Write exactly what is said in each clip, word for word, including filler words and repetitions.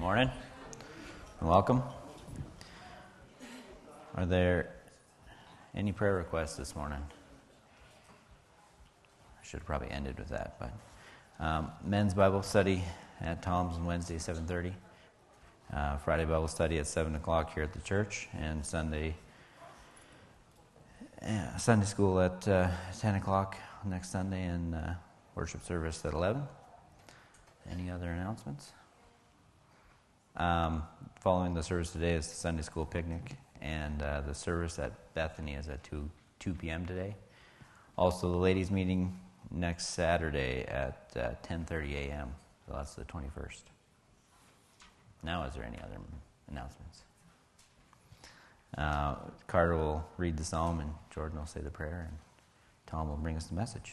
Morning and welcome. Are there any prayer requests this morning? I should have probably ended with that, but um, men's Bible study at Tom's on Wednesday, seven thirty. Uh, Friday Bible study at seven o'clock here at the church, and Sunday uh, Sunday school at uh, ten o'clock next Sunday, and uh, worship service at eleven. Any other announcements? Um, following the service today is the Sunday school picnic, and uh, the service at Bethany is at two p.m. today. Also, the ladies' meeting next Saturday at uh, ten thirty a.m., so that's the twenty-first. Now, is there any other announcements? Uh, Carter will read the psalm, and Jordan will say the prayer, and Tom will bring us the message.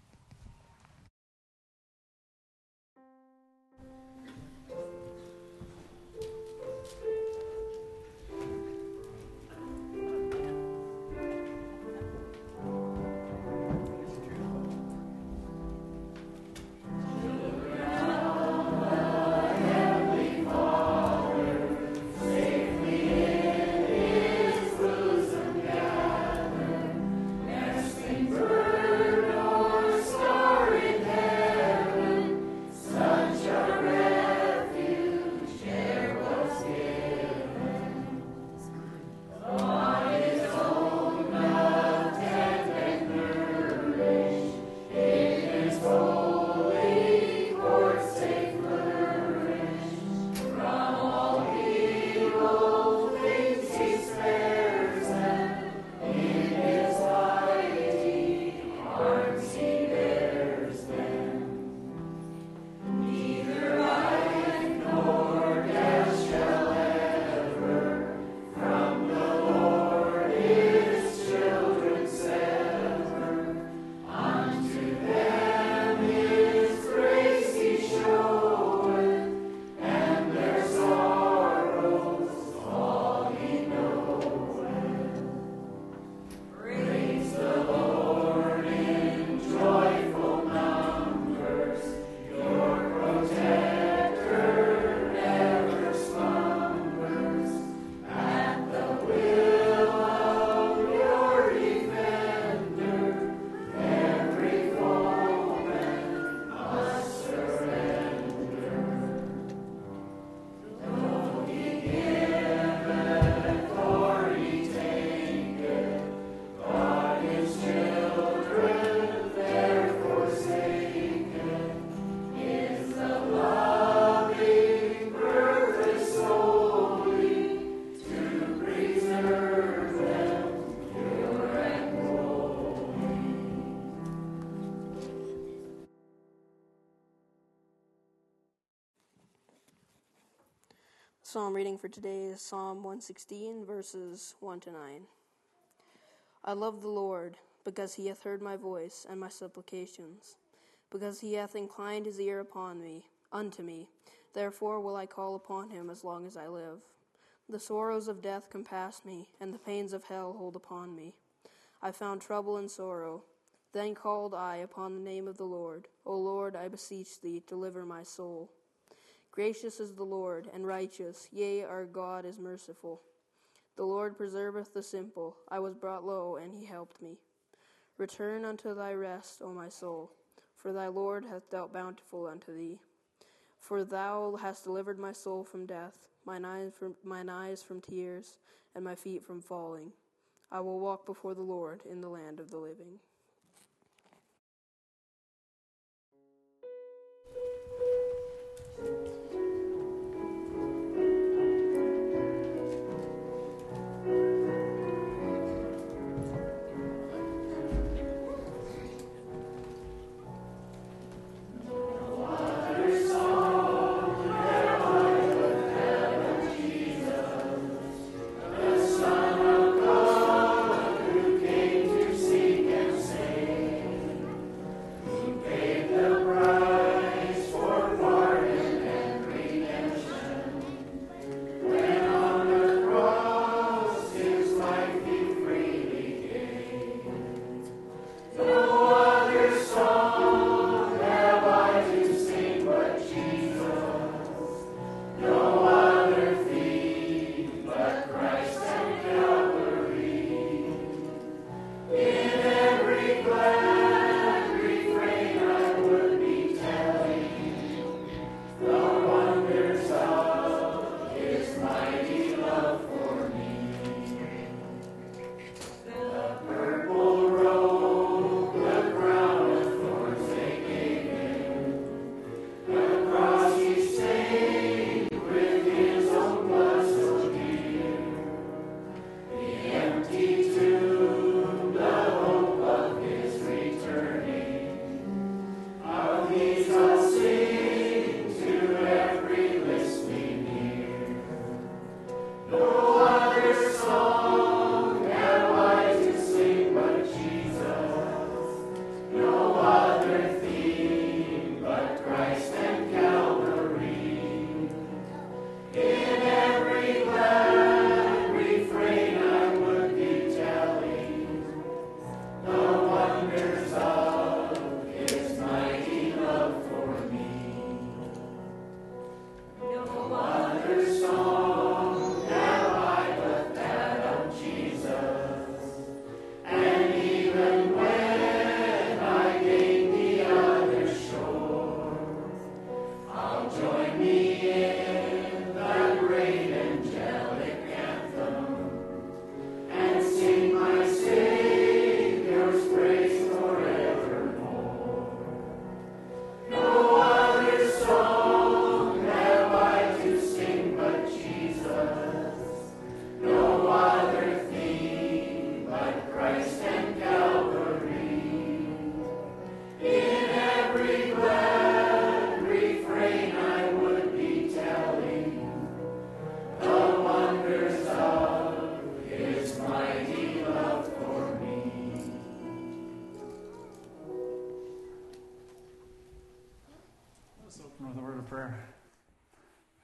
Psalm reading for today is Psalm one sixteen, verses one to nine. I love the Lord, because he hath heard my voice and my supplications, because he hath inclined his ear upon me, unto me. Therefore will I call upon him as long as I live. The sorrows of death compass me, and the pains of hell hold upon me. I found trouble and sorrow. Then called I upon the name of the Lord. O Lord, I beseech thee, deliver my soul. Gracious is the Lord, and righteous, yea, our God is merciful. The Lord preserveth the simple. I was brought low, and he helped me. Return unto thy rest, O my soul, for thy Lord hath dealt bountiful unto thee. For thou hast delivered my soul from death, mine eyes from, mine eyes from tears, and my feet from falling. I will walk before the Lord in the land of the living. Son of God, who came to seek and save.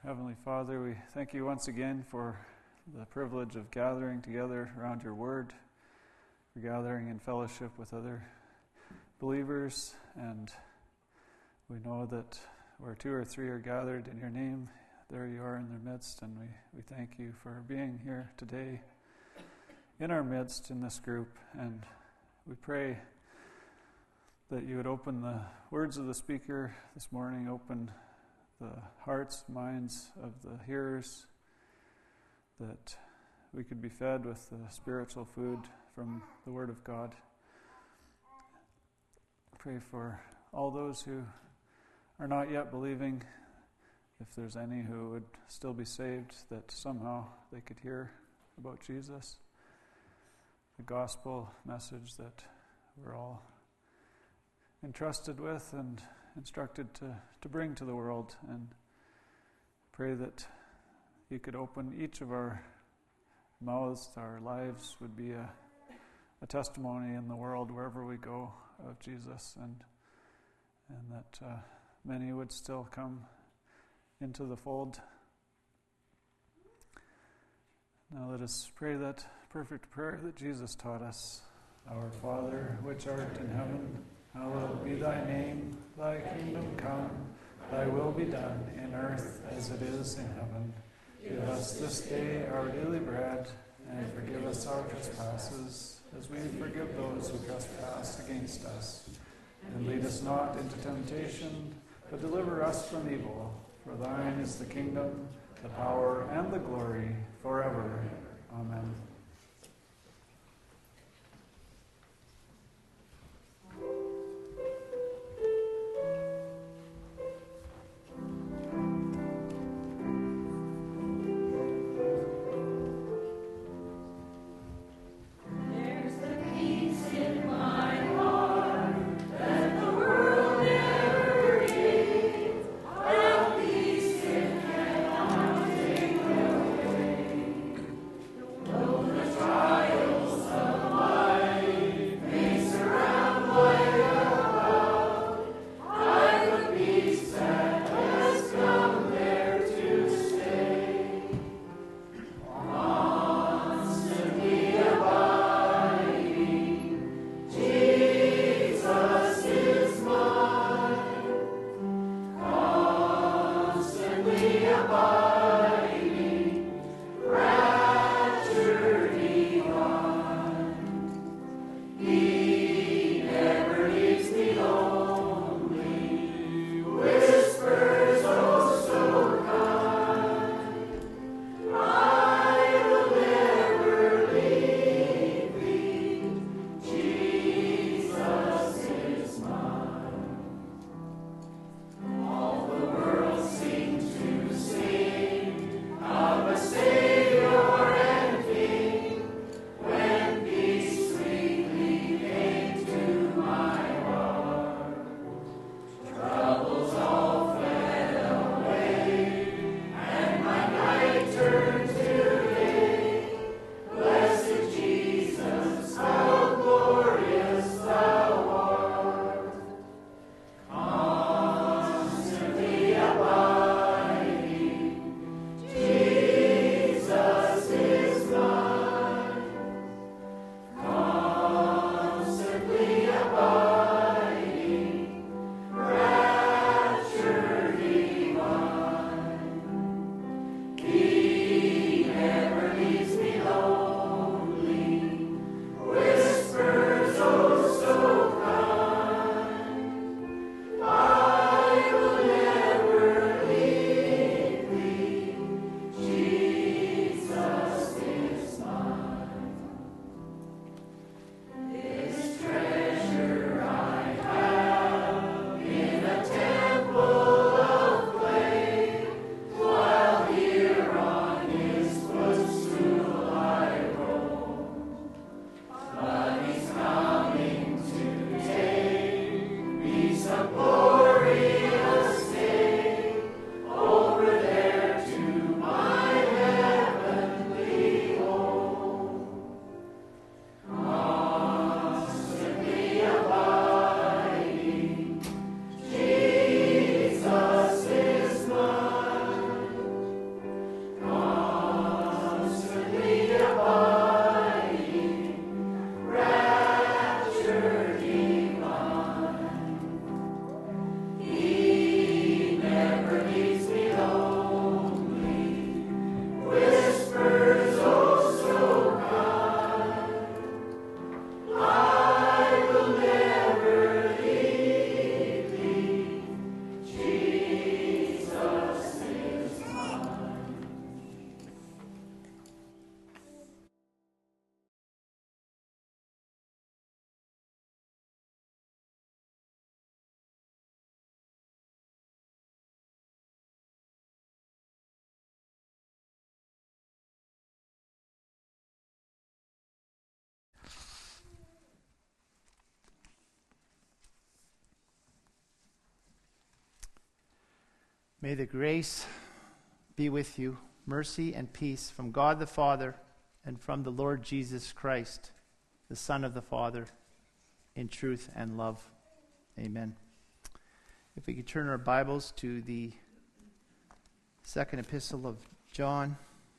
Heavenly Father, we thank you once again for the privilege of gathering together around your word, for gathering in fellowship with other believers, and we know that where two or three are gathered in your name, there you are in their midst, and we, we thank you for being here today in our midst in this group, and we pray that you would open the words of the speaker this morning, open the hearts, minds of the hearers, that we could be fed with the spiritual food from the Word of God. Pray for all those who are not yet believing, if there's any who would still be saved, that somehow they could hear about Jesus, the gospel message that we're all entrusted with and instructed to, to bring to the world, and pray that you could open each of our mouths, our lives would be a, a testimony in the world wherever we go of Jesus, and and that uh, many would still come into the fold. Now let us pray that perfect prayer that Jesus taught us. Our Father, which art in heaven, hallowed be thy name, thy kingdom come, thy will be done in earth as it is in heaven. Give us this day our daily bread, and forgive us our trespasses, as we forgive those who trespass against us. And lead us not into temptation, but deliver us from evil. For thine is the kingdom, the power, and the glory, forever. Amen. Oh May the grace be with you, mercy and peace from God the Father and from the Lord Jesus Christ, the Son of the Father, in truth and love. Amen. If we could turn our Bibles to the second epistle of John.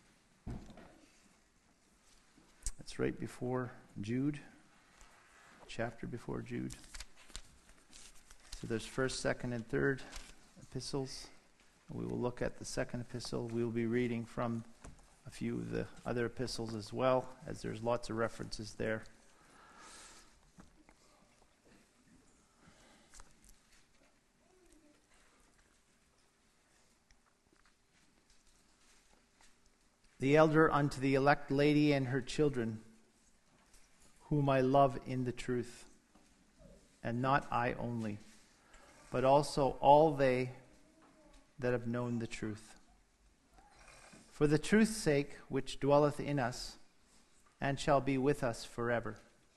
It's right before Jude, chapter before Jude. So there's first, second, and third epistles. We will look at the second epistle. We will be reading from a few of the other epistles as well, as there's lots of references there. The elder unto the elect lady and her children, whom I love in the truth, and not I only, but also all they that have known the truth. For the truth's sake, which dwelleth in us, and shall be with us forever.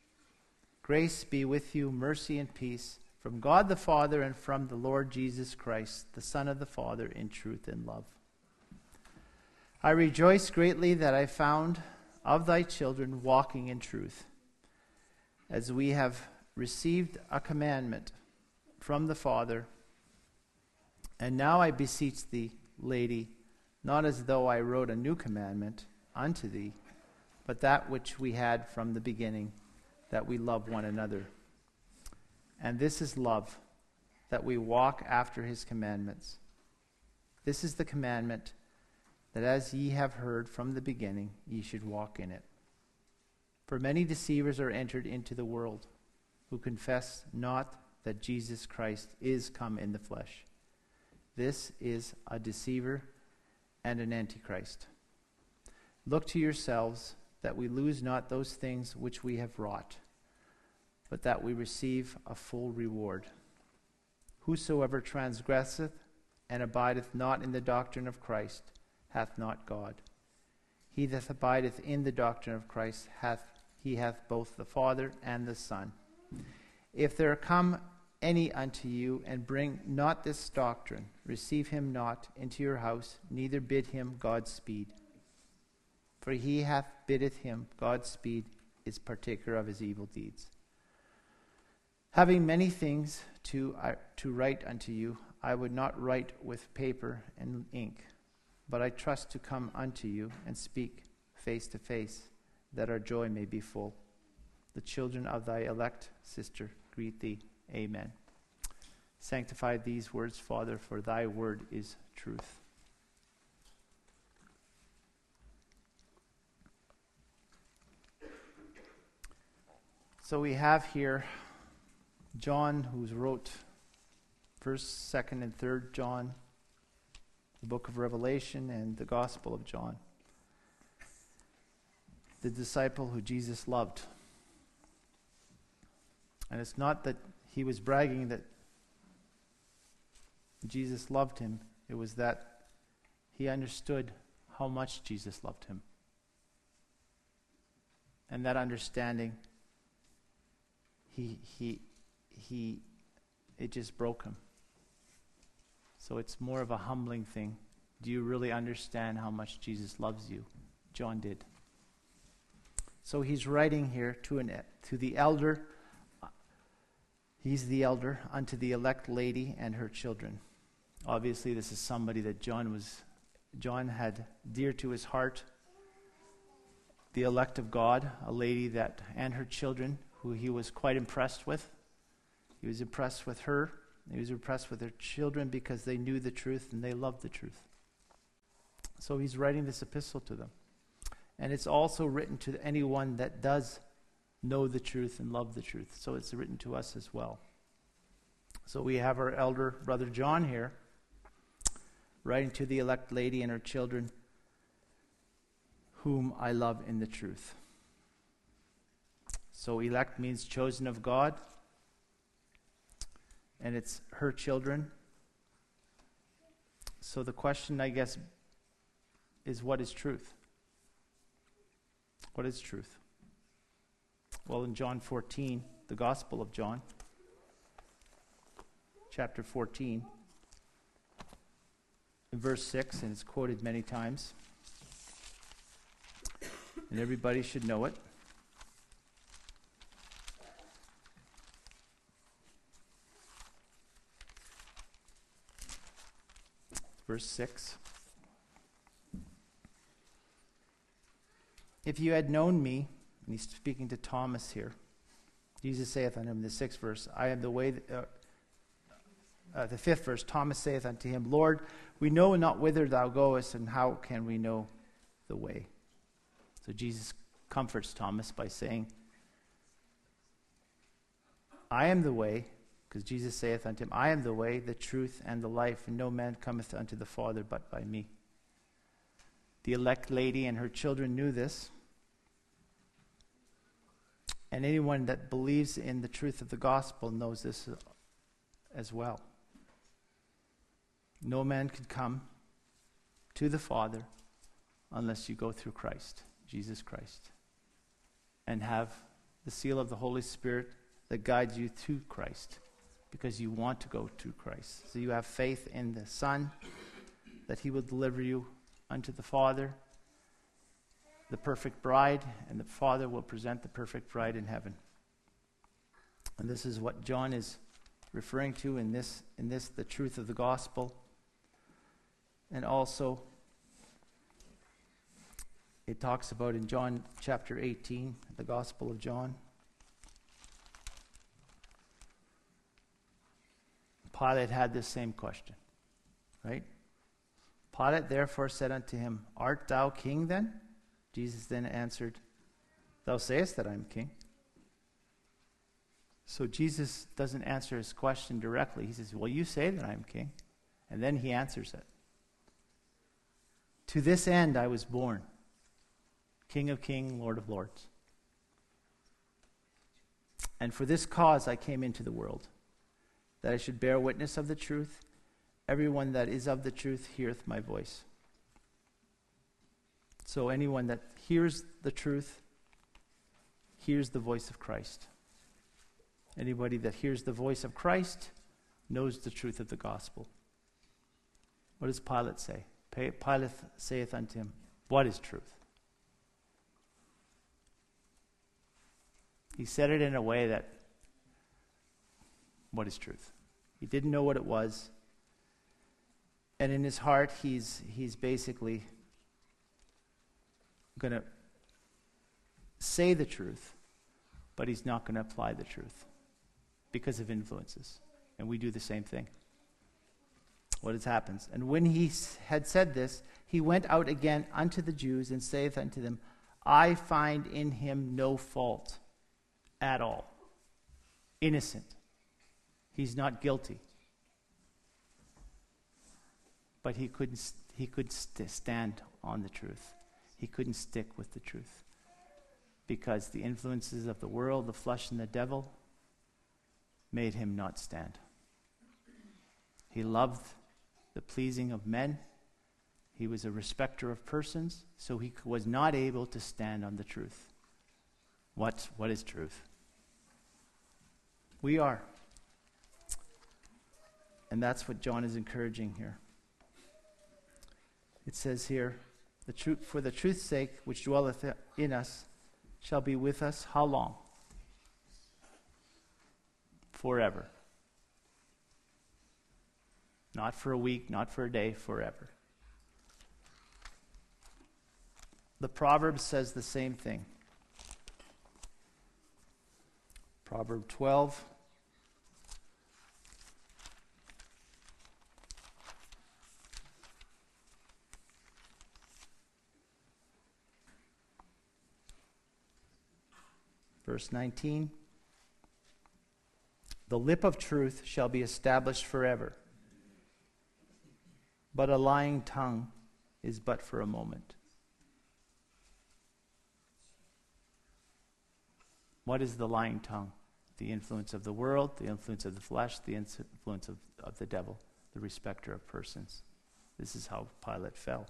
Grace be with you, mercy and peace, from God the Father and from the Lord Jesus Christ, the Son of the Father, in truth and love. I rejoice greatly that I found of thy children walking in truth, as we have received a commandment from the Father. And now I beseech thee, lady, not as though I wrote a new commandment unto thee, but that which we had from the beginning, that we love one another. And this is love, that we walk after his commandments. This is the commandment, that as ye have heard from the beginning, ye should walk in it. For many deceivers are entered into the world, who confess not that Jesus Christ is come in the flesh. This is a deceiver and an antichrist. Look to yourselves that we lose not those things which we have wrought, but that we receive a full reward. Whosoever transgresseth and abideth not in the doctrine of Christ hath not God. He that abideth in the doctrine of Christ hath he hath both the Father and the Son. If there come any unto you, and bring not this doctrine, receive him not into your house, neither bid him Godspeed. For he hath biddeth him Godspeed is partaker of his evil deeds. Having many things to, uh, to write unto you, I would not write with paper and ink, but I trust to come unto you and speak face to face, that our joy may be full. The children of thy elect sister greet thee. Amen. Sanctify these words, Father, for thy word is truth. So we have here John, who wrote first, second, and third John, the book of Revelation, and the Gospel of John. The disciple who Jesus loved. And it's not that he was bragging that Jesus loved him. It was that he understood how much Jesus loved him. And that understanding, he he he it just broke him. So it's more of a humbling thing. Do you really understand how much Jesus loves you? John did. So he's writing here to an to the elder. He's the elder unto the elect lady and her children. Obviously, this is somebody that John was, John had dear to his heart. The elect of God, a lady that, and her children, who he was quite impressed with. He was impressed with her. He was impressed with her children because they knew the truth and they loved the truth. So he's writing this epistle to them. And it's also written to anyone that does know the truth and love the truth. So it's written to us as well. So we have our elder brother John here, writing to the elect lady and her children, whom I love in the truth. So elect means chosen of God, and it's her children. So the question, I guess, is what is truth? What is truth? Well, in John fourteen, the Gospel of John, chapter fourteen, in verse six, and it's quoted many times. And everybody should know it. Verse six. If you had known me, and he's speaking to Thomas here, Jesus saith unto him in the sixth verse, I am the way, th- uh, uh, the fifth verse, Thomas saith unto him, Lord, we know not whither thou goest, and how can we know the way? So Jesus comforts Thomas by saying, I am the way, because Jesus saith unto him, I am the way, the truth, and the life, and no man cometh unto the Father but by me. The elect lady and her children knew this. And anyone that believes in the truth of the gospel knows this as well. No man can come to the Father unless you go through Christ, Jesus Christ, and have the seal of the Holy Spirit that guides you to Christ, because you want to go to Christ. So you have faith in the Son, that he will deliver you unto the Father, the perfect bride, and the Father will present the perfect bride in heaven. And this is what John is referring to in this, in this, the truth of the gospel. And also, it talks about in John chapter eighteen, the Gospel of John. Pilate had this same question, right? Pilate therefore said unto him, Art thou king then? Jesus then answered, Thou sayest that I am king. So Jesus doesn't answer his question directly. He says, well, you say that I am king. And then he answers it. To this end I was born, King of kings, Lord of lords. And for this cause I came into the world, that I should bear witness of the truth. Everyone that is of the truth heareth my voice. So anyone that hears the truth hears the voice of Christ. Anybody that hears the voice of Christ knows the truth of the gospel. What does Pilate say? Pilate saith unto him, What is truth? He said it in a way that, what is truth? He didn't know what it was. And in his heart, he's he's basically going to say the truth, but he's not going to apply the truth because of influences. And we do the same thing. What has happened? And when he had said this, he went out again unto the Jews and saith unto them, I find in him no fault at all. Innocent. He's not guilty. But he couldn't he could st- stand on the truth. He couldn't stick with the truth. Because the influences of the world, the flesh and the devil, made him not stand. He loved the pleasing of men. He was a respecter of persons, so he was not able to stand on the truth. What, what is truth? We are. And that's what John is encouraging here. It says here, the truth, for the truth's sake, which dwelleth in us, shall be with us how long? Forever. Not for a week, not for a day, forever. The Proverbs says the same thing. Proverb twelve. Verse nineteen. The lip of truth shall be established forever, but a lying tongue is but for a moment. What is the lying tongue? The influence of the world, the influence of the flesh, the influence of, of the devil, the respecter of persons. This is how Pilate fell.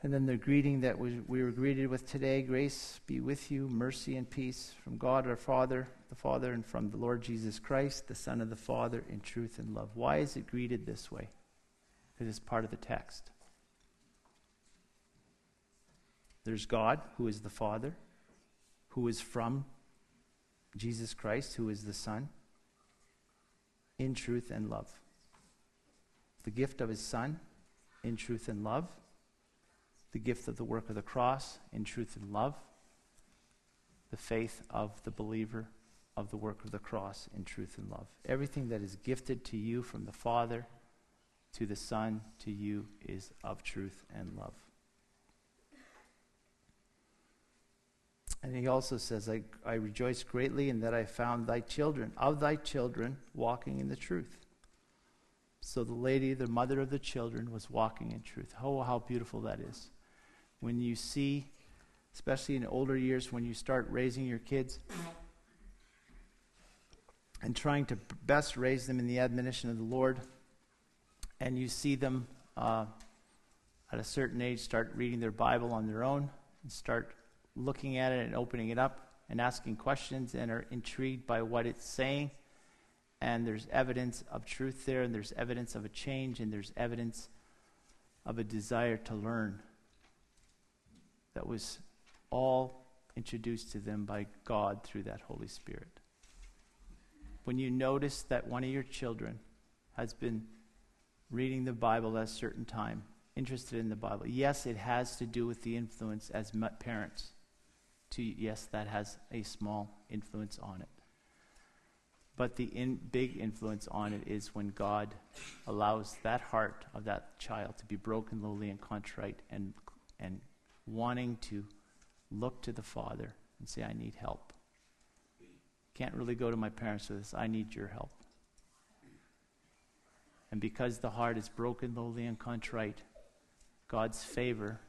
And then the greeting that we, we were greeted with today, grace be with you, mercy and peace from God our Father, the Father, and from the Lord Jesus Christ, the Son of the Father, in truth and love. Why is it greeted this way? Because it's part of the text. There's God, who is the Father, who is from Jesus Christ, who is the Son, in truth and love. The gift of his Son, in truth and love. The gift of the work of the cross, in truth and love. The faith of the believer of the work of the cross, in truth and love. Everything that is gifted to you from the Father to the Son to you is of truth and love. And he also says, I, I rejoice greatly in that I found thy children, of thy children, walking in the truth. So the lady, the mother of the children, was walking in truth. Oh, how beautiful that is. When you see, especially in older years, when you start raising your kids and trying to best raise them in the admonition of the Lord, and you see them uh, at a certain age start reading their Bible on their own and start looking at it and opening it up and asking questions and are intrigued by what it's saying, and there's evidence of truth there, and there's evidence of a change, and there's evidence of a desire to learn that was all introduced to them by God through that Holy Spirit. When you notice that one of your children has been reading the Bible at a certain time, interested in the Bible, yes, it has to do with the influence as parents. To, yes, that has a small influence on it. But the in, big influence on it is when God allows that heart of that child to be broken, lowly, and contrite, and and wanting to look to the Father and say, I need help. Can't really go to my parents with this. I need your help. And because the heart is broken, lowly, and contrite, God's favor,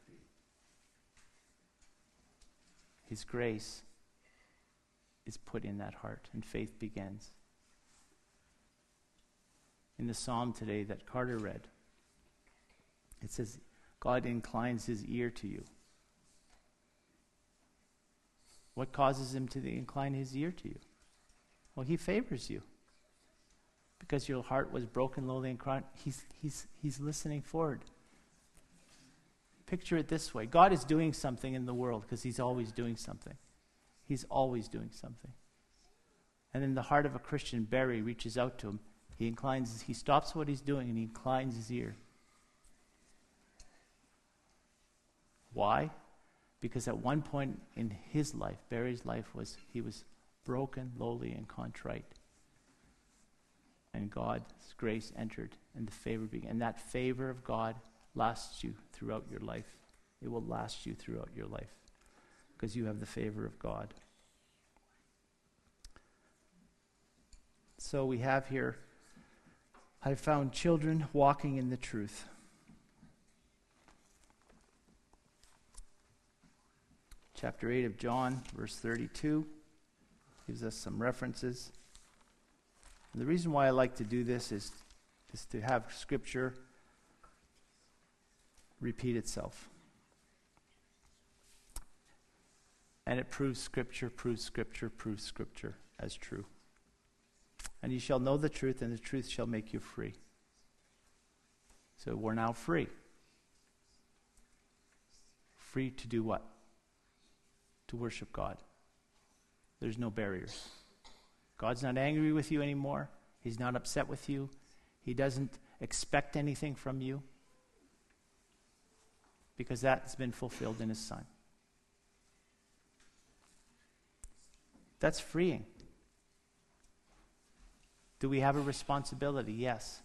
his grace, is put in that heart, and faith begins. In the psalm today that Carter read, it says, God inclines his ear to you. What causes him to incline his ear to you? Well, he favors you. Because your heart was broken, lowly, and crying. He's, he's, he's listening forward. Picture it this way. God is doing something in the world because he's always doing something. He's always doing something. And in the heart of a Christian, Barry reaches out to him. He inclines, he stops what he's doing and he inclines his ear. Why? Because at one point in his life, Barry's life, was he was broken, lowly, and contrite. And God's grace entered and the favor began. And that favor of God lasts you throughout your life. It will last you throughout your life because you have the favor of God. So we have here, I found children walking in the truth. Chapter eight of John, verse thirty-two, gives us some references. And the reason why I like to do this is, is to have Scripture repeat itself. And it proves Scripture, proves Scripture, proves Scripture as true. And you shall know the truth, and the truth shall make you free. So we're now free. Free to do what? To worship God. There's no barriers. God's not angry with you anymore. He's not upset with you. He doesn't expect anything from you because that's been fulfilled in his Son. That's freeing. Do we have a responsibility? Yes.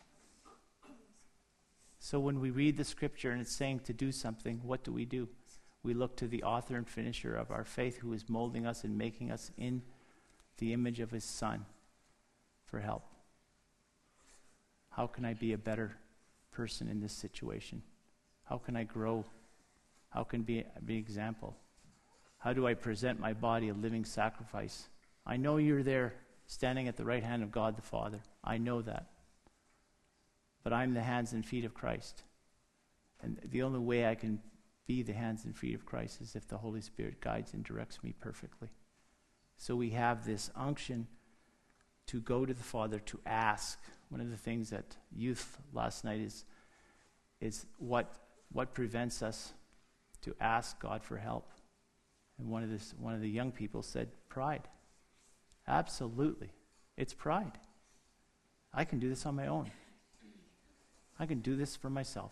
So when we read the Scripture and it's saying to do something, what do we do? We look to the author and finisher of our faith, who is molding us and making us in the image of his Son, for help. How can I be a better person in this situation? How can I grow? How can I be an example? How do I present my body a living sacrifice? I know you're there, standing at the right hand of God the Father. I know that. But I'm the hands and feet of Christ. And the only way I can be the hands and feet of Christ as if the Holy Spirit guides and directs me perfectly. So we have this unction to go to the Father, to ask. One of the things that youth last night is, is what, what prevents us to ask God for help. And one of, this, one of the young people said, pride. Absolutely. It's pride. I can do this on my own. I can do this for myself.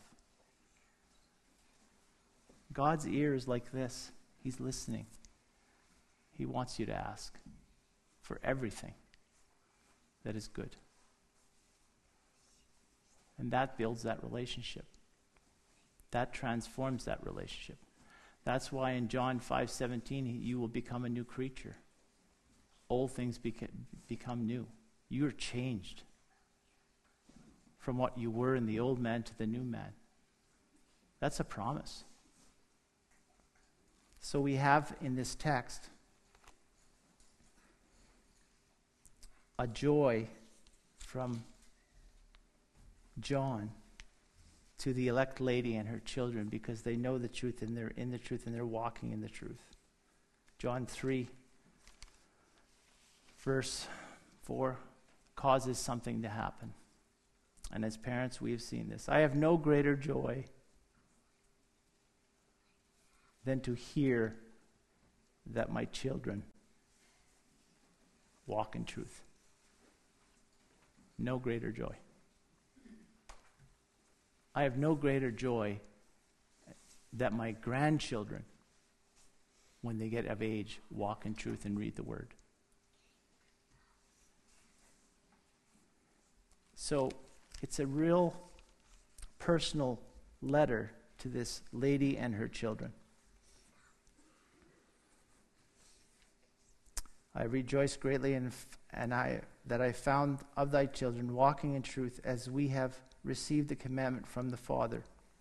God's ear is like this. He's listening. He wants you to ask for everything that is good. And that builds that relationship. That transforms that relationship. That's why in John five seventeen, you will become a new creature. Old things beca- become new. You are changed from what you were in the old man to the new man. That's a promise. So we have in this text a joy from John to the elect lady and her children because they know the truth and they're in the truth and they're walking in the truth. John three, verse four, causes something to happen. And as parents, we have seen this. I have no greater joy than to hear that my children walk in truth. No greater joy. I have no greater joy that my grandchildren, when they get of age, walk in truth and read the Word. So it's a real personal letter to this lady and her children. I rejoice greatly in f- and I that I found of thy children walking in truth as we have received the commandment from the Father.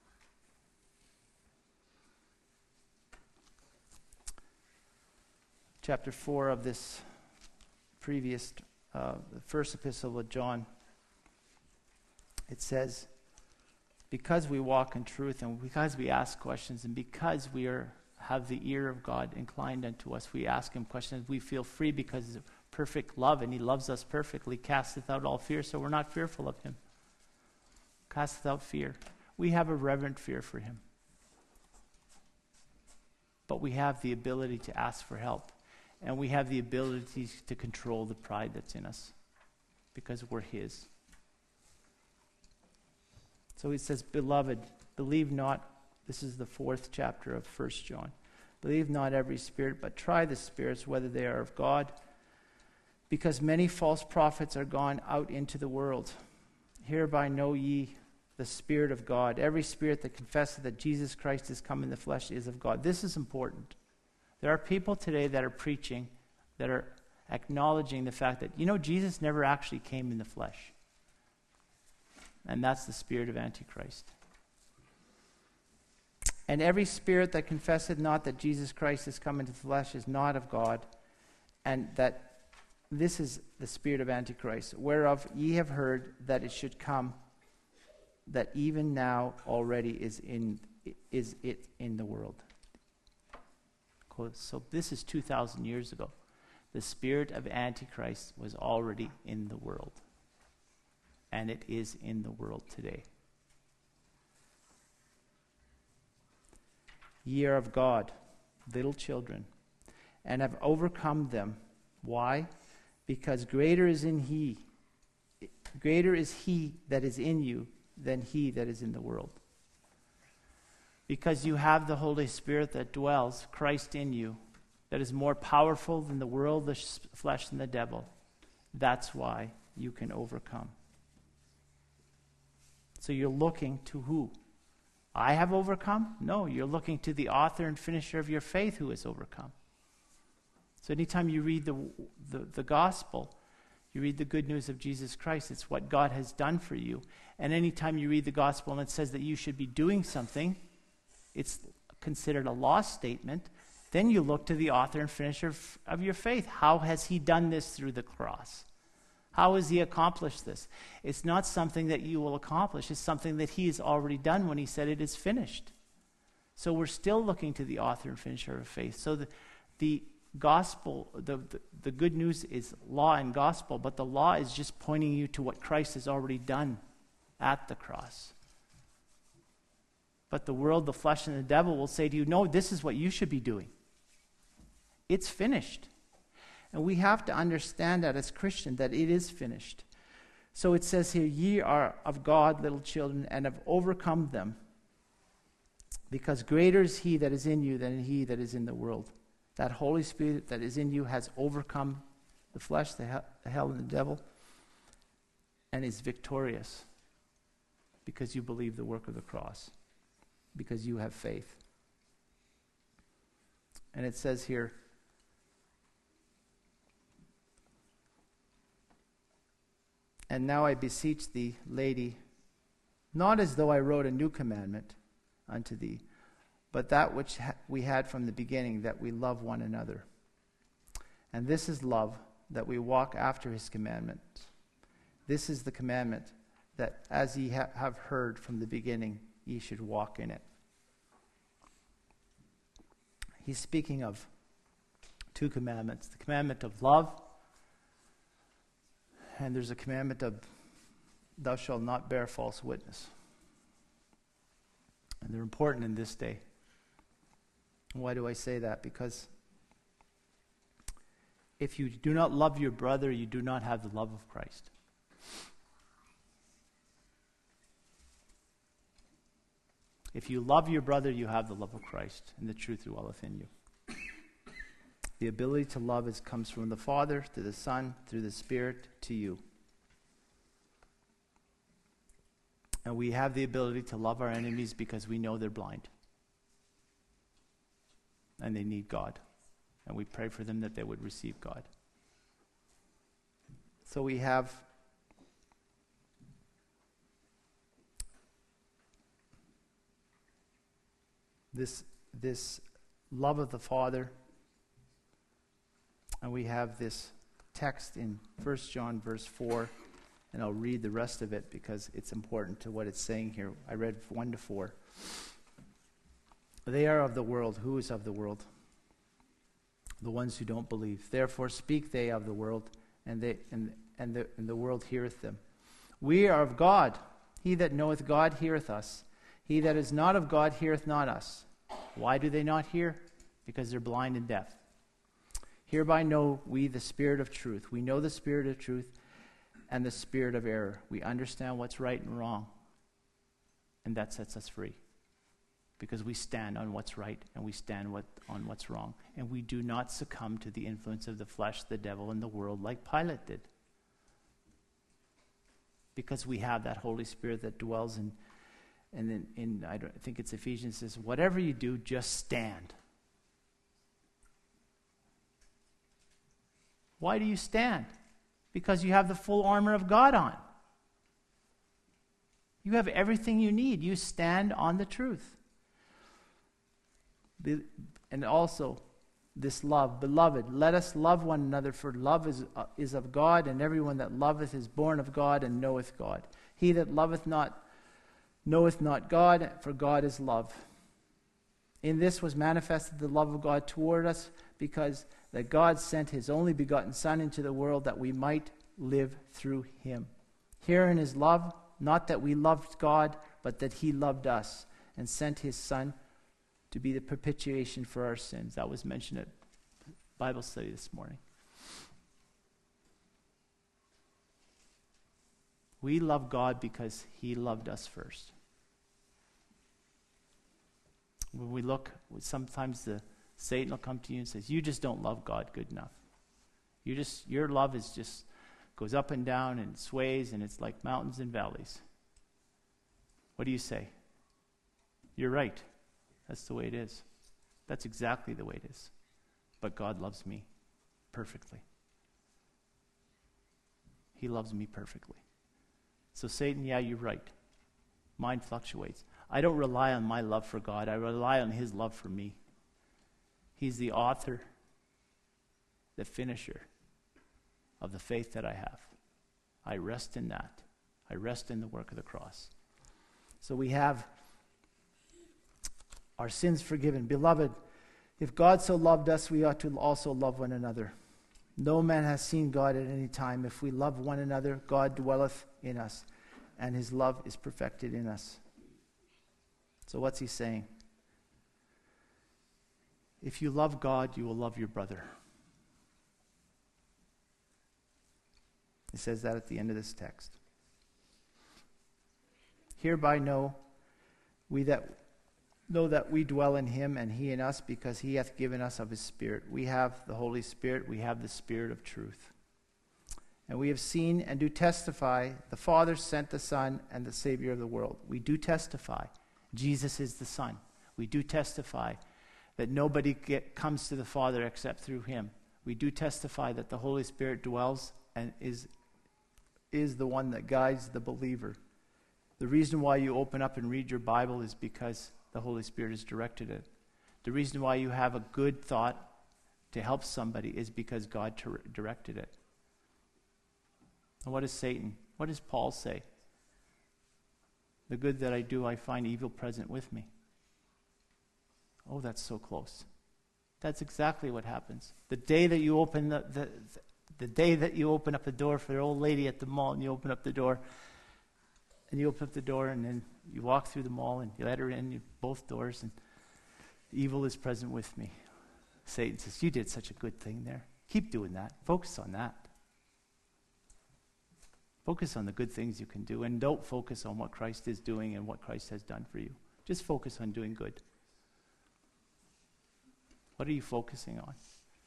Chapter four of this previous, uh, the first epistle of John, it says, because we walk in truth and because we ask questions and because we are have the ear of God inclined unto us, we ask him questions. We feel free because of perfect love, and he loves us perfectly, casteth out all fear, so we're not fearful of him. Casteth out fear. We have a reverent fear for him. But we have the ability to ask for help, and we have the ability to control the pride that's in us because we're his. So he says, beloved, believe not, this is the fourth chapter of First John. Believe not every spirit, but try the spirits, whether they are of God, because many false prophets are gone out into the world. Hereby know ye the Spirit of God. Every spirit that confesseth that Jesus Christ is come in the flesh is of God. This is important. There are people today that are preaching, that are acknowledging the fact that, you know, Jesus never actually came in the flesh. And that's the spirit of Antichrist. And every spirit that confesseth not that Jesus Christ is come into the flesh is not of God, and that this is the spirit of Antichrist, whereof ye have heard that it should come, that even now already is in is it in the world. So this is two thousand years ago. The spirit of Antichrist was already in the world. And it is in the world today. Ye are of God, little children, and have overcome them. Why? Because greater is in he, greater is he that is in you than he that is in the world. Because you have the Holy Spirit that dwells, Christ in you, that is more powerful than the world, the sh- flesh, and the devil. That's why you can overcome. So you're looking to who? I have overcome? No, you're looking to the author and finisher of your faith who has overcome. So anytime you read the, the, the gospel, you read the good news of Jesus Christ, it's what God has done for you. And anytime you read the gospel and it says that you should be doing something, it's considered a law statement, then you look to the author and finisher of, of your faith. How has he done this through the cross? How has he accomplished this? It's not something that you will accomplish. It's something that he has already done when he said it is finished. So we're still looking to the author and finisher of faith. So the, the gospel, the, the, the good news is law and gospel, but the law is just pointing you to what Christ has already done at the cross. But the world, the flesh, and the devil will say to you, no, this is what you should be doing. It's finished. And we have to understand that as Christians, that it is finished. So it says here, ye are of God, little children, and have overcome them, because greater is he that is in you than he that is in the world. That Holy Spirit that is in you has overcome the flesh, the, hell, the hell, and the devil, and is victorious because you believe the work of the cross, because you have faith. And it says here, and now I beseech thee, lady, not as though I wrote a new commandment unto thee, but that which ha- we had from the beginning, that we love one another. And this is love, that we walk after his commandments. This is the commandment, that as ye ha- have heard from the beginning, ye should walk in it. He's speaking of two commandments, the commandment of love, and there's a commandment of thou shalt not bear false witness. And they're important in this day. Why do I say that? Because if you do not love your brother, you do not have the love of Christ. If you love your brother, you have the love of Christ, and the truth dwelleth in you. The ability to love is, comes from the Father, to the Son, through the Spirit, to you. And we have the ability to love our enemies because we know they're blind. And they need God. And we pray for them that they would receive God. So we have this, this love of the Father. And we have this text in First John verse four. And I'll read the rest of it because it's important to what it's saying here. I read one to four. They are of the world. Who is of the world? The ones who don't believe. Therefore speak they of the world, and they and, and, the, and the world heareth them. We are of God. He that knoweth God heareth us. He that is not of God heareth not us. Why do they not hear? Because they're blind and deaf. Hereby know we the spirit of truth. We know the spirit of truth and the spirit of error. We understand what's right and wrong. And that sets us free. Because we stand on what's right and we stand what, on what's wrong. And we do not succumb to the influence of the flesh, the devil, and the world like Pilate did. Because we have that Holy Spirit that dwells in, and in, in I, don't, I think it's Ephesians says, whatever you do, just stand. Why do you stand? Because you have the full armor of God on. You have everything you need. You stand on the truth. Be, and also, this love. Beloved, let us love one another, for love is, uh, is of God, and everyone that loveth is born of God and knoweth God. He that loveth not knoweth not God, for God is love. In this was manifested the love of God toward us, because that God sent his only begotten Son into the world that we might live through him. Herein is love, not that we loved God, but that he loved us and sent his Son to be the propitiation for our sins. That was mentioned at Bible study this morning. We love God because he loved us first. When we look, sometimes the Satan will come to you and says, you just don't love God good enough. You just, your love is just goes up and down and sways, and it's like mountains and valleys. What do you say? You're right. That's the way it is. That's exactly the way it is. But God loves me perfectly. He loves me perfectly. So Satan, yeah, you're right. Mine fluctuates. I don't rely on my love for God. I rely on his love for me. He's the author, the finisher of the faith that I have. I rest in that. I rest in the work of the cross. So we have our sins forgiven. Beloved, if God so loved us, we ought to also love one another. No man has seen God at any time. If we love one another, God dwelleth in us, and his love is perfected in us. So what's he saying? If you love God, you will love your brother. He says that at the end of this text. Hereby know we that know that we dwell in him and he in us, because he hath given us of his Spirit. We have the Holy Spirit, we have the Spirit of truth. And we have seen and do testify the Father sent the Son and the Savior of the world. We do testify Jesus is the Son. We do testify that nobody get, comes to the Father except through him. We do testify that the Holy Spirit dwells and is, is the one that guides the believer. The reason why you open up and read your Bible is because the Holy Spirit has directed it. The reason why you have a good thought to help somebody is because God ter- directed it. And what is Satan? What does Paul say? The good that I do, I find evil present with me. Oh, that's so close. That's exactly what happens. The day that you open the, the, the day that you open up the door for the old lady at the mall, and you open up the door, and you open up the door, and then you walk through the mall, and you let her in, you, both doors, and evil is present with me. Satan says, you did such a good thing there. Keep doing that. Focus on that. Focus on the good things you can do, and don't focus on what Christ is doing and what Christ has done for you. Just focus on doing good. What are you focusing on?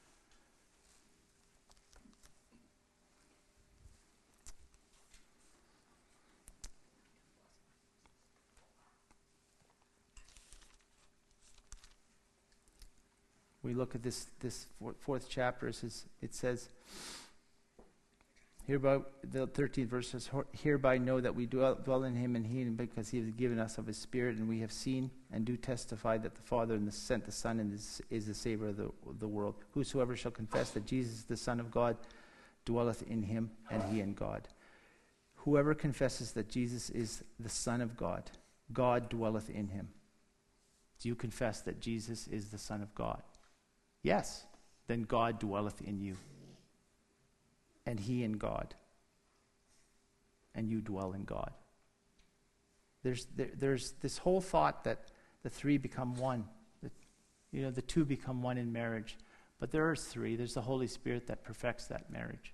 We look at this this fourth chapter. It says, it says hereby, the thirteenth verse says, hereby know that we dwell, dwell in him and he, and because he has given us of his Spirit, and we have seen and do testify that the Father and the sent the Son and is, is the Savior of the, the world. Whosoever shall confess that Jesus is the Son of God dwelleth in him, and he in God. Whoever confesses that Jesus is the Son of God, God dwelleth in him. Do you confess that Jesus is the Son of God? Yes. Then God dwelleth in you, and he in God, and you dwell in God. There's there, there's this whole thought that the three become one. That, you know, the two become one in marriage. But there are three. There's the Holy Spirit that perfects that marriage.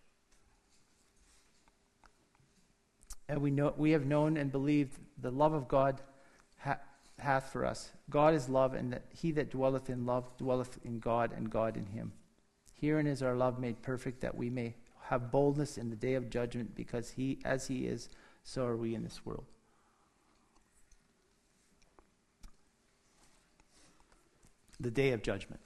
And we know we have known and believed the love of God ha- hath for us. God is love, and that he that dwelleth in love dwelleth in God, and God in him. Herein is our love made perfect, that we may have boldness in the day of judgment, because he, as he is, so are we in this world. The day of judgment.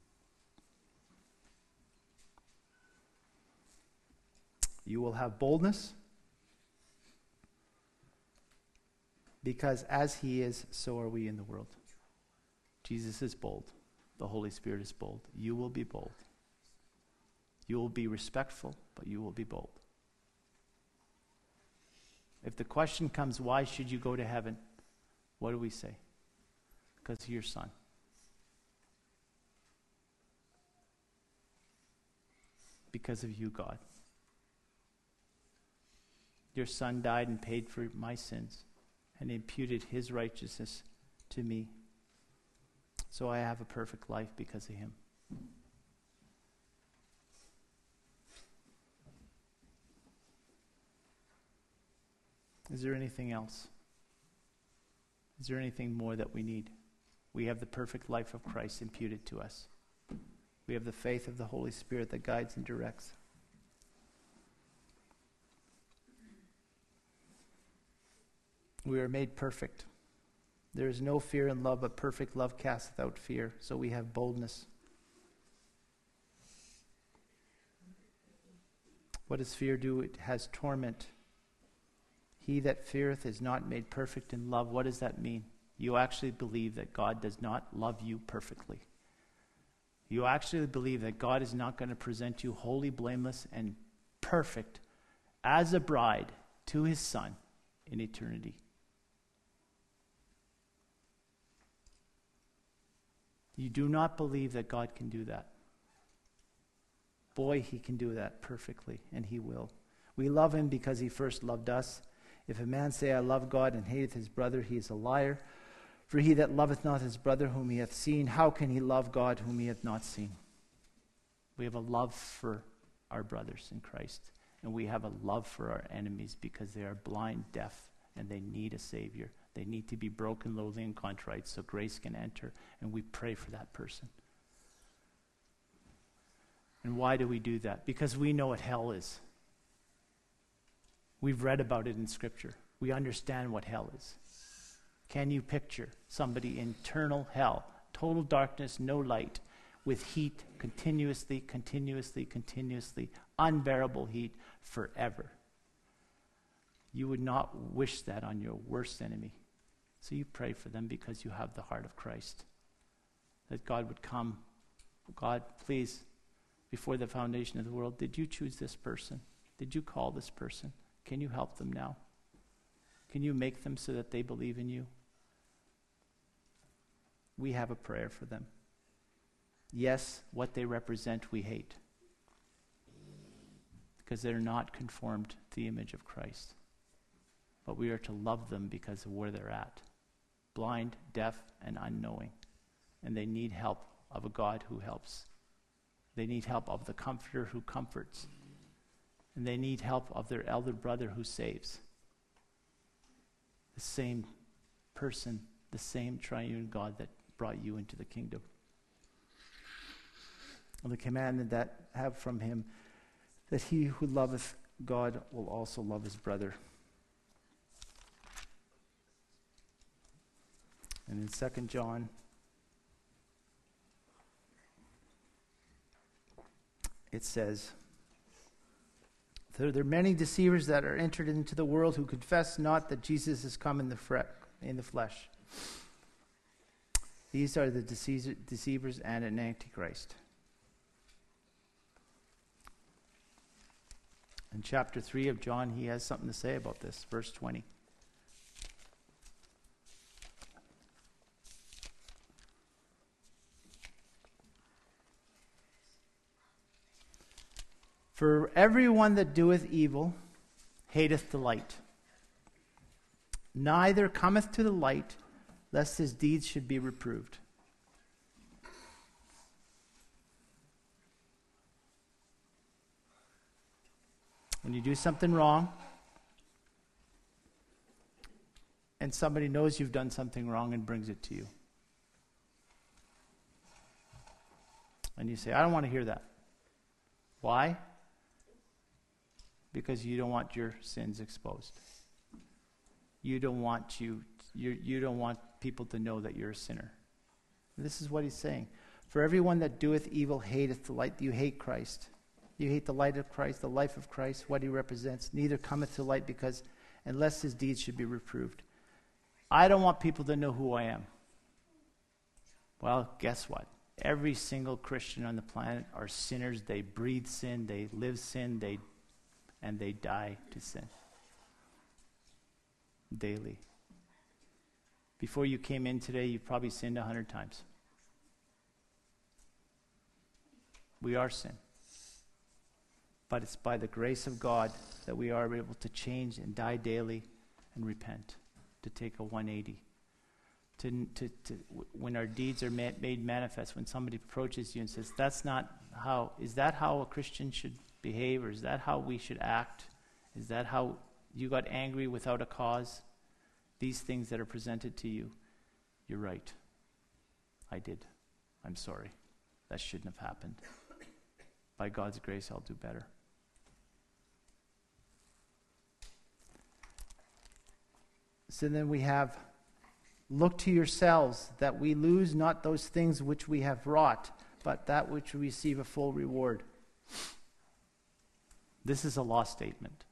You will have boldness, because as he is, so are we in the world. Jesus is bold. The Holy Spirit is bold. You will be bold. You will be respectful, but you will be bold. If the question comes, why should you go to heaven? What do we say? Because of your Son. Because of you, God. Your Son died and paid for my sins and imputed his righteousness to me. So I have a perfect life because of him. Is there anything else? Is there anything more that we need? We have the perfect life of Christ imputed to us. We have the faith of the Holy Spirit that guides and directs. We are made perfect. There is no fear in love, but perfect love casteth out fear. So we have boldness. What does fear do? It has torment. He that feareth is not made perfect in love. What does that mean? You actually believe that God does not love you perfectly. You actually believe that God is not going to present you holy, blameless, and perfect as a bride to his Son in eternity. You do not believe that God can do that. Boy, he can do that perfectly, and he will. We love him because he first loved us. If a man say, I love God, and hateth his brother, he is a liar. For he that loveth not his brother whom he hath seen, how can he love God whom he hath not seen? We have a love for our brothers in Christ, and we have a love for our enemies because they are blind, deaf, and they need a Savior. They need to be broken, lowly, and contrite so grace can enter, and we pray for that person. And why do we do that? Because we know what hell is. We've read about it in Scripture. We understand what hell is. Can you picture somebody in eternal hell, total darkness, no light, with heat continuously, continuously, continuously, unbearable heat forever? You would not wish that on your worst enemy. So you pray for them because you have the heart of Christ. That God would come. God, please, before the foundation of the world, did you choose this person? Did you call this person? Can you help them now? Can you make them so that they believe in you? We have a prayer for them. Yes, what they represent we hate, because they're not conformed to the image of Christ. But we are to love them because of where they're at. Blind, deaf, and unknowing. And they need help of a God who helps. They need help of the Comforter who comforts. And they need help of their elder brother who saves. The same person, the same triune God that brought you into the kingdom. And the commandment that I have from him, that he who loveth God will also love his brother. And in Second John, it says, There, there are many deceivers that are entered into the world who confess not that Jesus is come in the, fre- in the flesh. These are the deceiver, deceivers and an antichrist. In chapter three of John, he has something to say about this. Verse twenty. For everyone that doeth evil hateth the light, neither cometh to the light, lest his deeds should be reproved. When you do something wrong, and somebody knows you've done something wrong and brings it to you, and you say, I don't want to hear that. Why? Because you don't want your sins exposed. You don't want you, you, you don't want people to know that you're a sinner. This is what he's saying. For everyone that doeth evil hateth the light. You hate Christ. You hate the light of Christ, the life of Christ, what he represents. Neither cometh to light because, unless his deeds should be reproved. I don't want people to know who I am. Well, guess what? Every single Christian on the planet are sinners. They breathe sin, they live sin, they and they die to sin daily. Before you came in today, you probably sinned a hundred times. We are sin. But it's by the grace of God that we are able to change and die daily and repent, to take a one eighty. To, to, to, when our deeds are ma- made manifest, when somebody approaches you and says, that's not how, is that how a Christian should behave, or is that how we should act? Is that how you got angry without a cause? These things that are presented to you, you're right. I did. I'm sorry. That shouldn't have happened. By God's grace, I'll do better. So then we have, look to yourselves, that we lose not those things which we have wrought, but that which we receive a full reward. This is a law statement.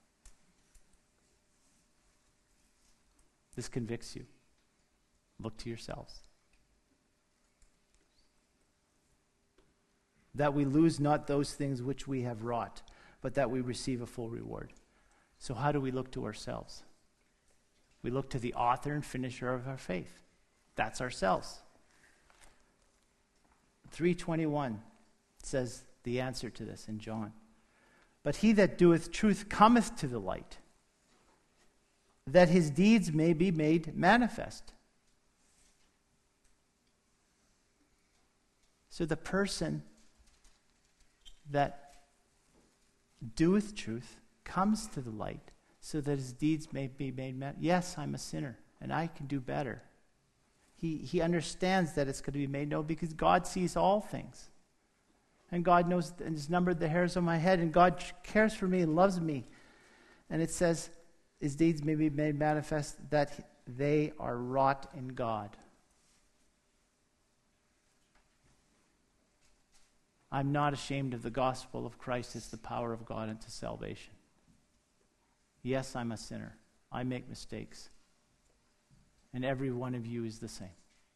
This convicts you. Look to yourselves. That we lose not those things which we have wrought, but that we receive a full reward. So how do we look to ourselves? We look to the author and finisher of our faith. That's ourselves. three twenty-one says the answer to this in John. But he that doeth truth cometh to the light, that his deeds may be made manifest. So the person that doeth truth comes to the light, so that his deeds may be made manifest. Yes, I'm a sinner, and I can do better. He, he understands that it's going to be made known because God sees all things. And God knows and has numbered the hairs on my head, and God cares for me and loves me. And it says, his deeds may be made manifest, that they are wrought in God. I'm not ashamed of the gospel of Christ. It's the power of God unto salvation. Yes, I'm a sinner. I make mistakes. And every one of you is the same.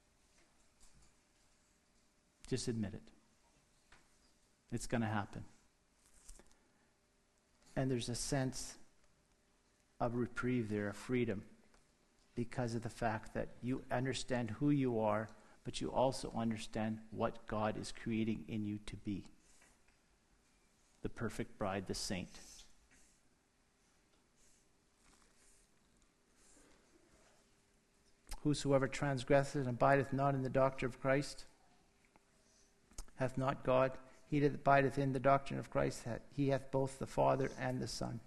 Just admit it. It's going to happen. And there's a sense of reprieve there, of freedom, because of the fact that you understand who you are, but you also understand what God is creating in you to be. The perfect bride, the saint. Whosoever transgresseth and abideth not in the doctrine of Christ hath not God. He that abideth in the doctrine of Christ, he hath both the Father and the Son.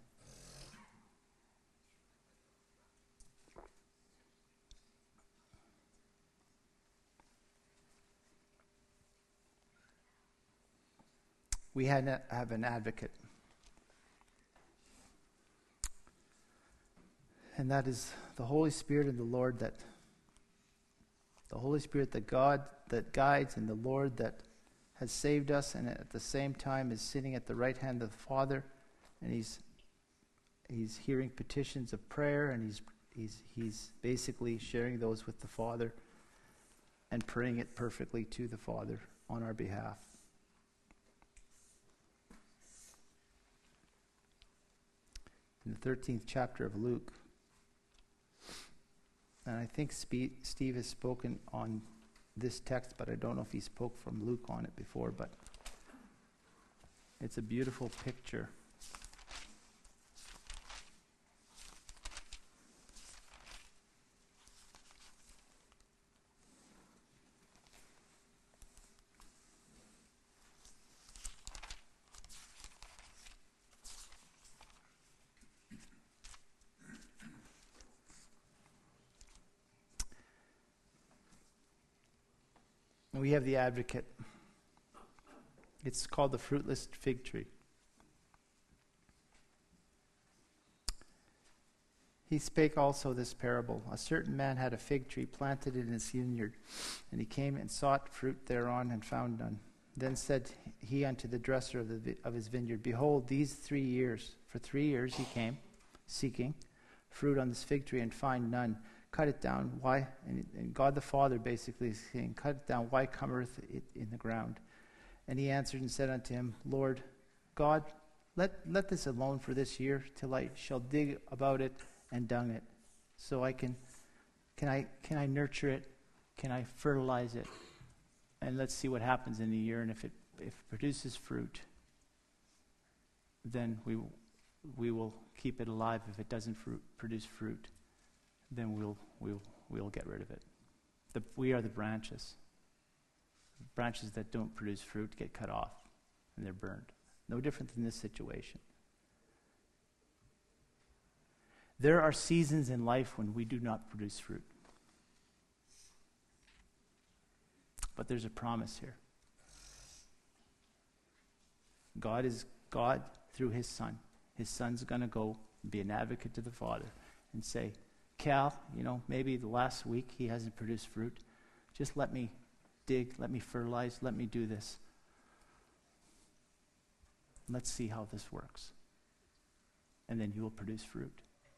We had a, have an advocate. And that is the Holy Spirit and the Lord that the Holy Spirit that God that guides, and the Lord that has saved us, and at the same time is sitting at the right hand of the Father, and he's he's hearing petitions of prayer, and he's he's he's basically sharing those with the Father and praying it perfectly to the Father on our behalf. In the thirteenth chapter of Luke, and I think Spe- Steve has spoken on this text, but I don't know if he spoke from Luke on it before, but it's a beautiful picture. We have the advocate. It's called the fruitless fig tree. He spake also this parable. A certain man had a fig tree planted in his vineyard, and he came and sought fruit thereon, and found none. Then said he unto the dresser of, the, of his vineyard, Behold, these three years, for three years he came, seeking fruit on this fig tree, and find none. Cut it down. Why? And, and God the Father basically is saying, cut it down. Why cometh it in the ground? And he answered and said unto him, Lord God, let, let this alone for this year, till I shall dig about it and dung it. So I can, can I, can I nurture it? Can I fertilize it? And let's see what happens in a year. And if it, if it produces fruit, then we, we will keep it alive. If it doesn't fruit, produce fruit, then we'll we'll we'll get rid of it. The, we are the branches. Branches that don't produce fruit get cut off, and they're burned. No different than this situation. There are seasons in life when we do not produce fruit. But there's a promise here. God is God through his Son. His Son's going to go and be an advocate to the Father and say, Cal, you know, maybe the last week he hasn't produced fruit. Just let me dig, let me fertilize, let me do this. Let's see how this works. And then you will produce fruit.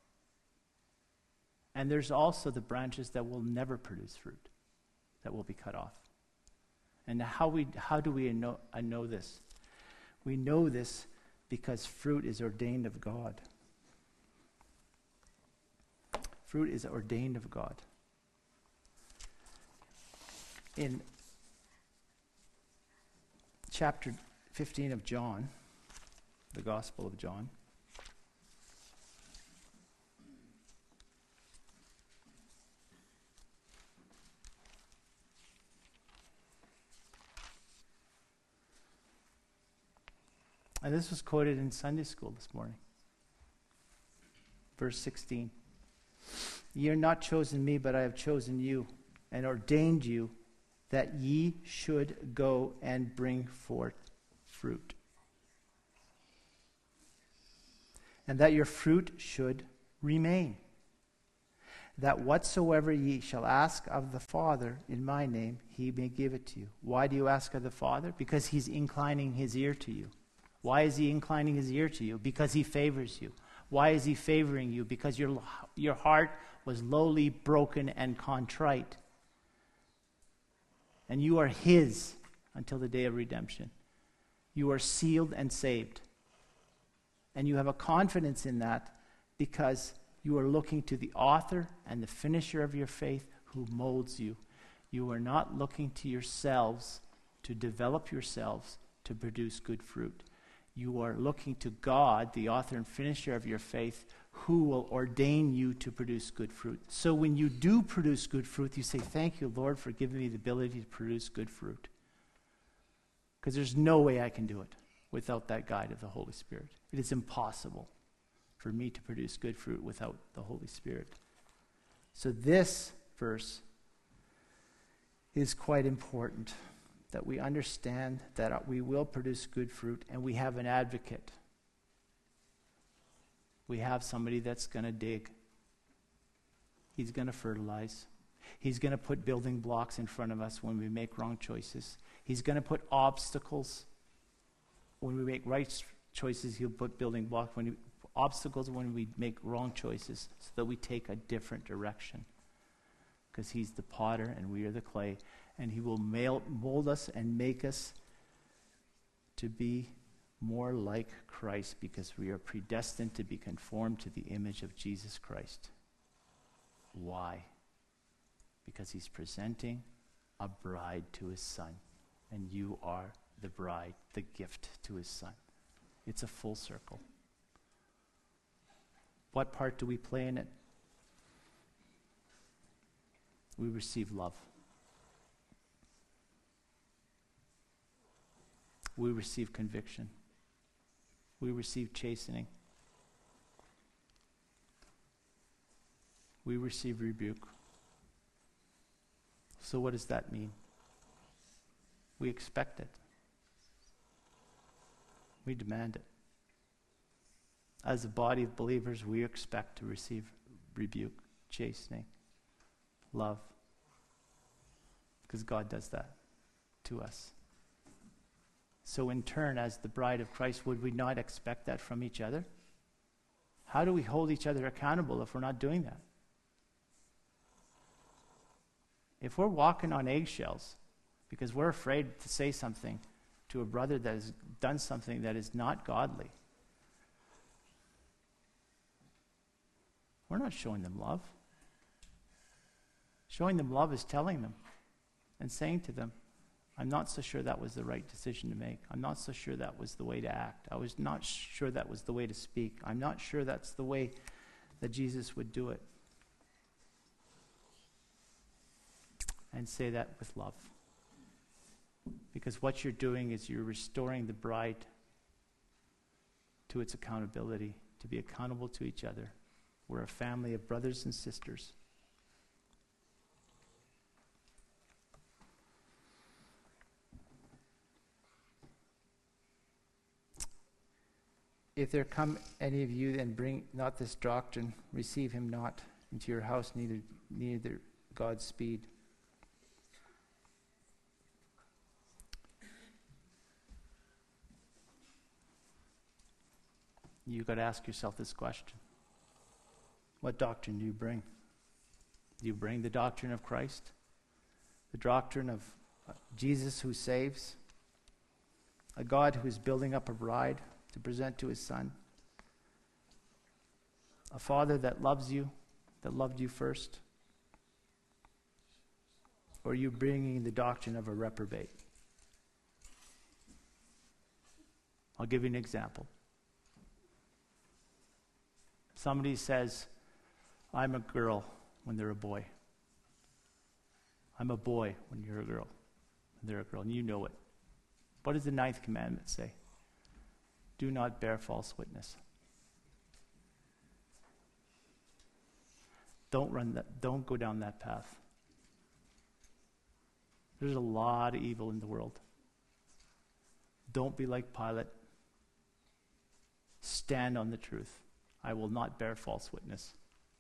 And there's also the branches that will never produce fruit, that will be cut off. And how we how do we know, I know this? We know this because fruit is ordained of God. Fruit is ordained of God. In chapter fifteen of John, the Gospel of John. And this was quoted in Sunday school this morning. Verse sixteen. Ye are not chosen me, but I have chosen you, and ordained you, that ye should go and bring forth fruit. And that your fruit should remain. That whatsoever ye shall ask of the Father in my name, he may give it to you. Why do you ask of the Father? Because he's inclining his ear to you. Why is he inclining his ear to you? Because he favors you. Why is he favoring you? Because your, your heart was lowly, broken, and contrite. And you are his until the day of redemption. You are sealed and saved. And you have a confidence in that because you are looking to the author and the finisher of your faith who molds you. You are not looking to yourselves to develop yourselves to produce good fruit. You are looking to God, the author and finisher of your faith, who will ordain you to produce good fruit. So when you do produce good fruit, you say, thank you, Lord, for giving me the ability to produce good fruit. Because there's no way I can do it without that guide of the Holy Spirit. It is impossible for me to produce good fruit without the Holy Spirit. So this verse is quite important, that we understand that we will produce good fruit, and we have an advocate. We have somebody that's going to dig. He's going to fertilize. He's going to put building blocks in front of us when we make wrong choices. He's going to put obstacles. When we make right choices, he'll put building blocks. When we, obstacles when we make wrong choices, so that we take a different direction. Because he's the potter and we are the clay. And he will mail, mold us and make us to be more like Christ, because we are predestined to be conformed to the image of Jesus Christ. Why? Because he's presenting a bride to his son. And you are the bride, the gift to his son. It's a full circle. What part do we play in it? We receive love. We receive conviction. We receive chastening. We receive rebuke. So what does that mean? We expect it. We demand it. As a body of believers, we expect to receive rebuke, chastening, love. Because God does that to us. So in turn, as the bride of Christ, would we not expect that from each other? How do we hold each other accountable if we're not doing that? If we're walking on eggshells because we're afraid to say something to a brother that has done something that is not godly, we're not showing them love. Showing them love is telling them and saying to them, I'm not so sure that was the right decision to make. I'm not so sure that was the way to act. I was not sure that was the way to speak. I'm not sure that's the way that Jesus would do it. And say that with love. Because what you're doing is you're restoring the bride to its accountability, to be accountable to each other. We're a family of brothers and sisters. If there come any of you and bring not this doctrine, receive him not into your house, neither neither Godspeed. You've got to ask yourself this question. What doctrine do you bring? Do you bring the doctrine of Christ? The doctrine of Jesus who saves? A God who is building up a bride to present to his son? A father that loves you, that loved you first? Or are you bringing the doctrine of a reprobate? I'll give you an example. Somebody says, I'm a girl when they're a boy. I'm a boy when you're a girl. When they're a girl, and you know it. What does the ninth commandment say? Do not bear false witness. Don't run that, don't go down that path. There's a lot of evil in the world. Don't be like Pilate. Stand on the truth. I will not bear false witness.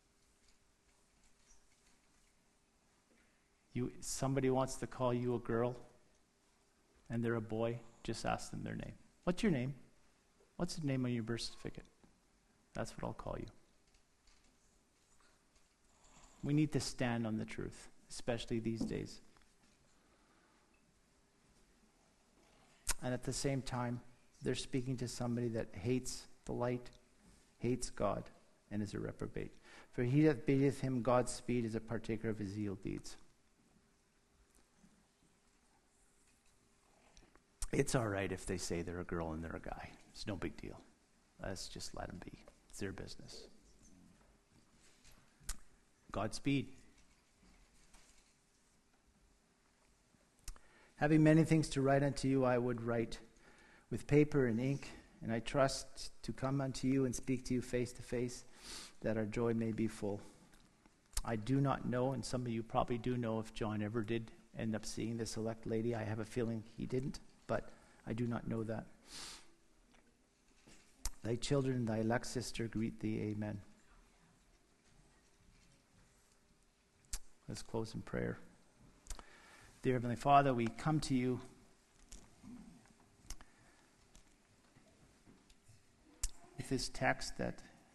You, somebody wants to call you a girl and they're a boy, just ask them their name. What's your name? What's the name on your birth certificate? That's what I'll call you. We need to stand on the truth, especially these days. And at the same time, they're speaking to somebody that hates the light, hates God, and is a reprobate. For he that beateth him God's speed is a partaker of his evil deeds. It's all right if they say they're a girl and they're a guy. It's no big deal. Let's just let them be. It's their business. Godspeed. Having many things to write unto you, I would write with paper and ink, and I trust to come unto you and speak to you face to face, that our joy may be full. I do not know, and some of you probably do know, if John ever did end up seeing this elect lady. I have a feeling he didn't, but I do not know that. Thy children and thy elect sister greet thee. Amen. Let's close in prayer. Dear Heavenly Father, we come to you with this text that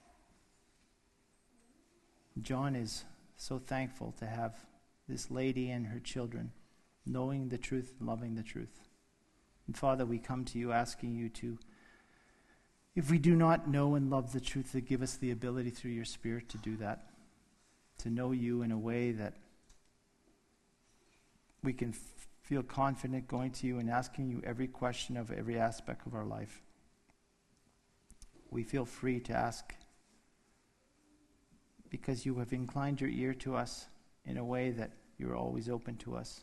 John is so thankful to have this lady and her children knowing the truth and loving the truth. And Father, we come to you asking you to, if we do not know and love the truth, to give us the ability through your Spirit to do that, to know you in a way that we can f- feel confident going to you and asking you every question of every aspect of our life. We feel free to ask because you have inclined your ear to us in a way that you're always open to us.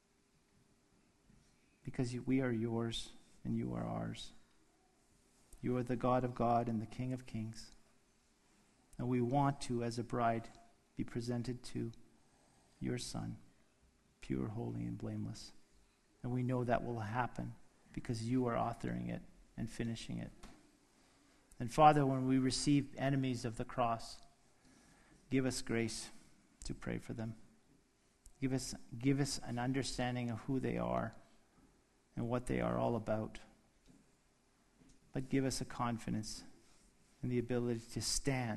Because you, we are yours and you are ours. You are the God of God and the King of kings. And we want to, as a bride, be presented to your Son, pure, holy, and blameless. And we know that will happen because you are authoring it and finishing it. And Father, when we receive enemies of the cross, give us grace to pray for them. Give us, give us an understanding of who they are and what they are all about. But give us a confidence and the ability to stand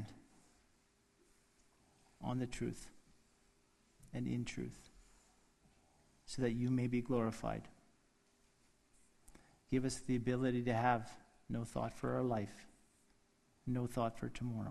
on the truth and in truth, so that you may be glorified. Give us the ability to have no thought for our life, no thought for tomorrow.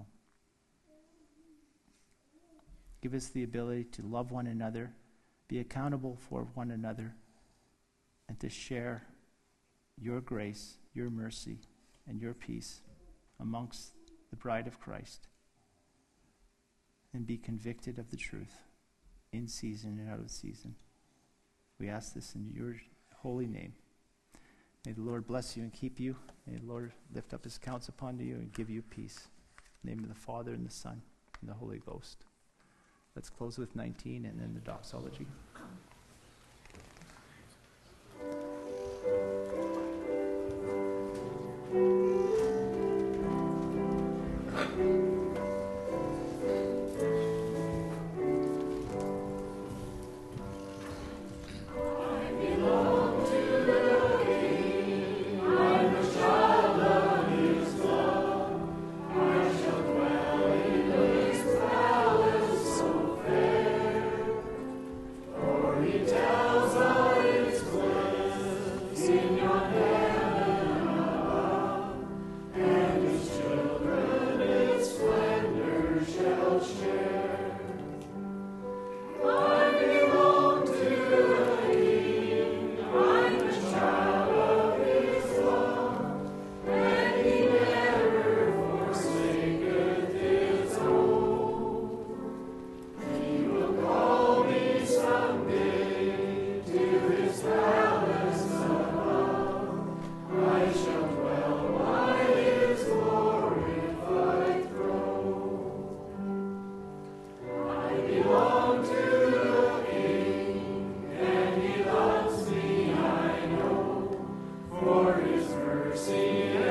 Give us the ability to love one another, be accountable for one another, and to share your grace, your mercy, and your peace amongst the bride of Christ, and be convicted of the truth in season and out of season. We ask this in your holy name. May the Lord bless you and keep you. May the Lord lift up his counts upon you and give you peace. In the name of the Father and the Son and the Holy Ghost. Let's close with nineteen and then the doxology. For for his mercy